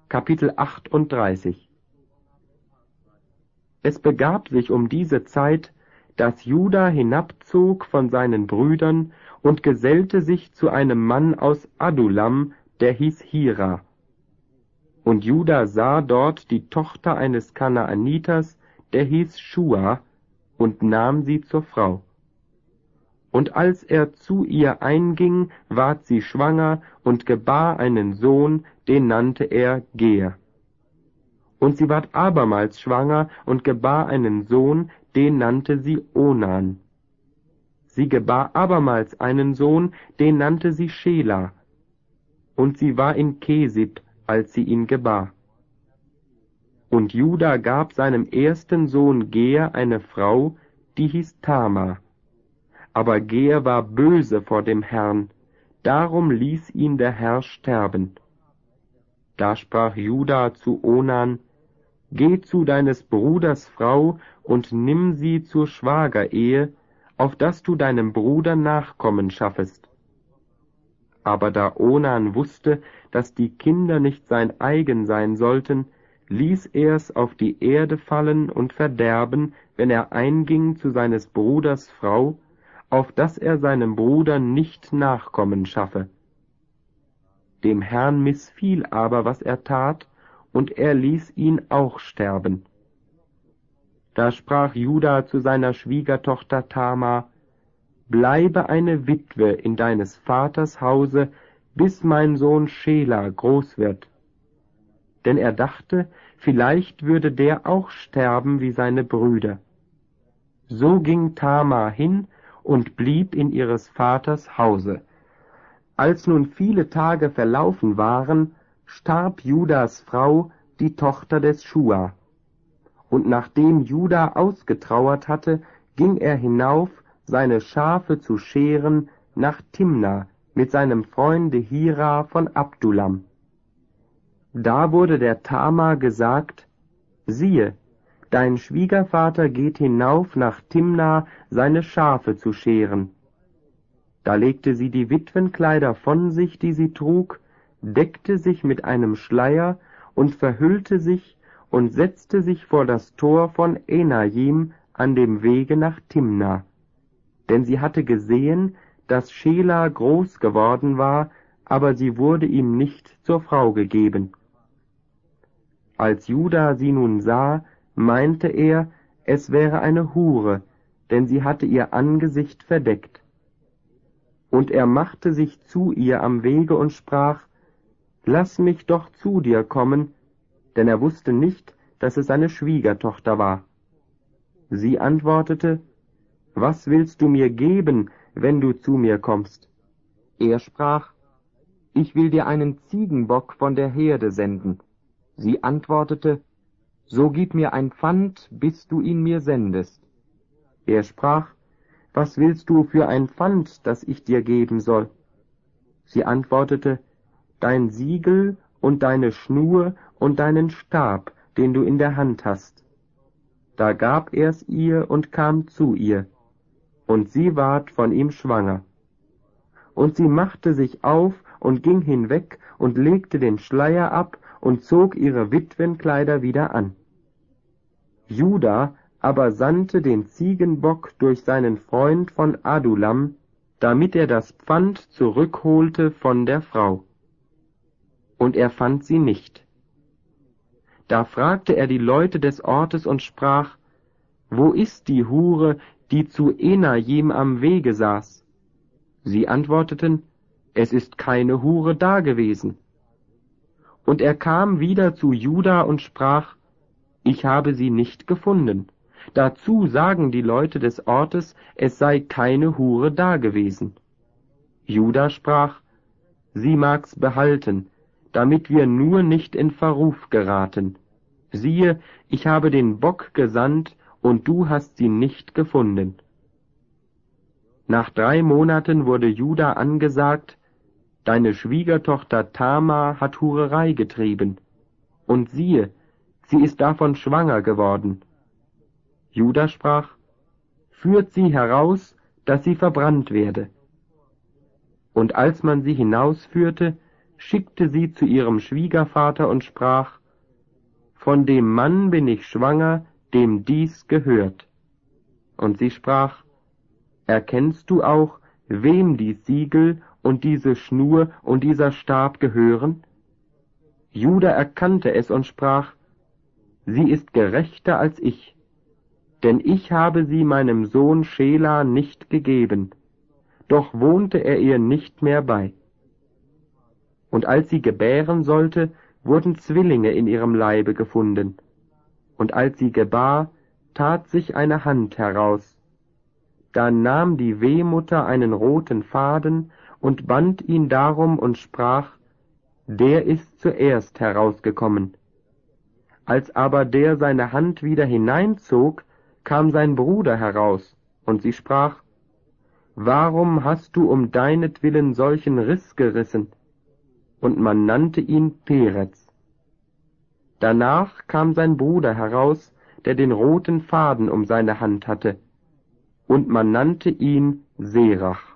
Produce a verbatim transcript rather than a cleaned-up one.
Kapitel achtunddreißig. Es begab sich um diese Zeit, dass Juda hinabzog von seinen Brüdern und gesellte sich zu einem Mann aus Adullam, der hieß Hira. Und Juda sah dort die Tochter eines Kanaaniters, der hieß Schua, und nahm sie zur Frau. Und als er zu ihr einging, ward sie schwanger und gebar einen Sohn, den nannte er Ger. Und sie ward abermals schwanger und gebar einen Sohn, den nannte sie Onan. Sie gebar abermals einen Sohn, den nannte sie Schela. Und sie war in Kesib, als sie ihn gebar. Und Juda gab seinem ersten Sohn Ger eine Frau, die hieß Tamar. Aber Ger war böse vor dem Herrn, darum ließ ihn der Herr sterben. Da sprach Juda zu Onan: Geh zu deines Bruders Frau und nimm sie zur Schwagerehe, auf dass du deinem Bruder Nachkommen schaffest. Aber da Onan wusste, dass die Kinder nicht sein eigen sein sollten, ließ er's auf die Erde fallen und verderben, wenn er einging zu seines Bruders Frau, auf dass er seinem Bruder nicht Nachkommen schaffe. Dem Herrn missfiel aber, was er tat, und er ließ ihn auch sterben. Da sprach Juda zu seiner Schwiegertochter Tamar: Bleibe eine Witwe in deines Vaters Hause, bis mein Sohn Schela groß wird. Denn er dachte, vielleicht würde der auch sterben wie seine Brüder. So ging Tamar hin und blieb in ihres Vaters Hause. Als nun viele Tage verlaufen waren, starb Judas Frau, die Tochter des Schua. Und nachdem Juda ausgetrauert hatte, ging er hinauf, seine Schafe zu scheren, nach Timna mit seinem Freunde Hira von Adullam. Da wurde der Tamar gesagt: Siehe, dein Schwiegervater geht hinauf nach Timna, seine Schafe zu scheren. Da legte sie die Witwenkleider von sich, die sie trug, deckte sich mit einem Schleier und verhüllte sich und setzte sich vor das Tor von Enajim an dem Wege nach Timna. Denn sie hatte gesehen, dass Schela groß geworden war, aber sie wurde ihm nicht zur Frau gegeben. Als Juda sie nun sah, meinte er, es wäre eine Hure, denn sie hatte ihr Angesicht verdeckt. Und er machte sich zu ihr am Wege und sprach: Lass mich doch zu dir kommen, denn er wusste nicht, dass es seine Schwiegertochter war. Sie antwortete: Was willst du mir geben, wenn du zu mir kommst? Er sprach: Ich will dir einen Ziegenbock von der Herde senden. Sie antwortete: So gib mir ein Pfand, bis du ihn mir sendest. Er sprach: Was willst du für ein Pfand, das ich dir geben soll? Sie antwortete: Dein Siegel und deine Schnur und deinen Stab, den du in der Hand hast. Da gab er's ihr und kam zu ihr, und sie ward von ihm schwanger. Und sie machte sich auf und ging hinweg und legte den Schleier ab und zog ihre Witwenkleider wieder an. Juda aber sandte den Ziegenbock durch seinen Freund von Adullam, damit er das Pfand zurückholte von der Frau. Und er fand sie nicht. Da fragte er die Leute des Ortes und sprach: Wo ist die Hure, die zu Enajim am Wege saß? Sie antworteten: Es ist keine Hure dagewesen. Und er kam wieder zu Juda und sprach: Ich habe sie nicht gefunden. Dazu sagen die Leute des Ortes, es sei keine Hure dagewesen. Juda sprach: Sie mag's behalten, damit wir nur nicht in Verruf geraten. Siehe, ich habe den Bock gesandt, und du hast sie nicht gefunden. Nach drei Monaten wurde Juda angesagt: Deine Schwiegertochter Tamar hat Hurerei getrieben. Und siehe, sie ist davon schwanger geworden. Juda sprach: Führt sie heraus, dass sie verbrannt werde. Und als man sie hinausführte, schickte sie zu ihrem Schwiegervater und sprach, »Von dem Mann bin ich schwanger, dem dies gehört.« Und sie sprach, »Erkennst du auch, wem dies Siegel und diese Schnur und dieser Stab gehören?« Juda erkannte es und sprach, »Sie ist gerechter als ich, denn ich habe sie meinem Sohn Schela nicht gegeben, doch wohnte er ihr nicht mehr bei.« Und als sie gebären sollte, wurden Zwillinge in ihrem Leibe gefunden. Und als sie gebar, tat sich eine Hand heraus. Da nahm die Wehmutter einen roten Faden und band ihn darum und sprach, »Der ist zuerst herausgekommen.« Als aber der seine Hand wieder hineinzog, kam sein Bruder heraus, und sie sprach, »Warum hast du um deinetwillen solchen Riss gerissen?« Und man nannte ihn Perez. Danach kam sein Bruder heraus, der den roten Faden um seine Hand hatte, und man nannte ihn Serach.